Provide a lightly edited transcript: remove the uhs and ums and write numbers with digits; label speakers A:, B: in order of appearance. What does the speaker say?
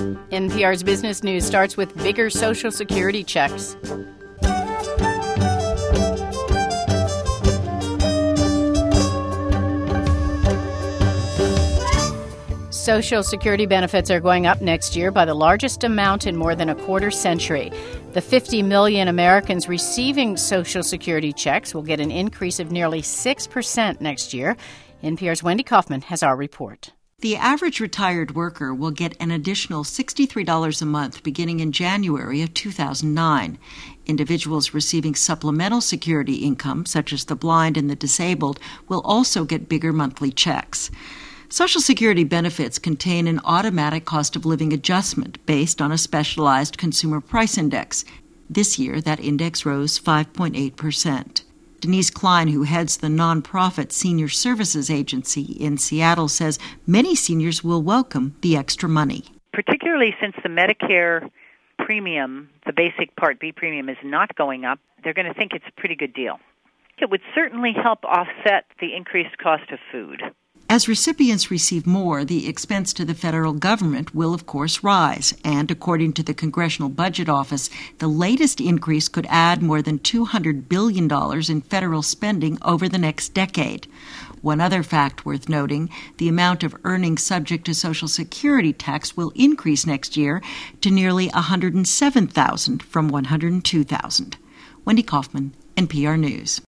A: NPR's Business News starts with bigger Social Security checks. Social Security benefits are going up next year by the largest amount in more than a quarter century. The 50 million Americans receiving Social Security checks will get an increase of nearly 6% next year. NPR's Wendy Kaufman has our report.
B: The average retired worker will get an additional $63 a month beginning in January of 2009. Individuals receiving supplemental security income, such as the blind and the disabled, will also get bigger monthly checks. Social Security benefits contain an automatic cost of living adjustment based on a specialized consumer price index. This year, that index rose 5.8%. Denise Klein, who heads the nonprofit Senior Services Agency in Seattle, says many seniors will welcome the extra money.
C: Particularly since the Medicare premium, the basic Part B premium, is not going up, they're going to think it's a pretty good deal. It would certainly help offset the increased cost of food.
B: As recipients receive more, the expense to the federal government will, of course, rise. And according to the Congressional Budget Office, the latest increase could add more than $200 billion in federal spending over the next decade. One other fact worth noting, the amount of earnings subject to Social Security tax will increase next year to nearly $107,000 from $102,000. Wendy Kaufman, NPR News.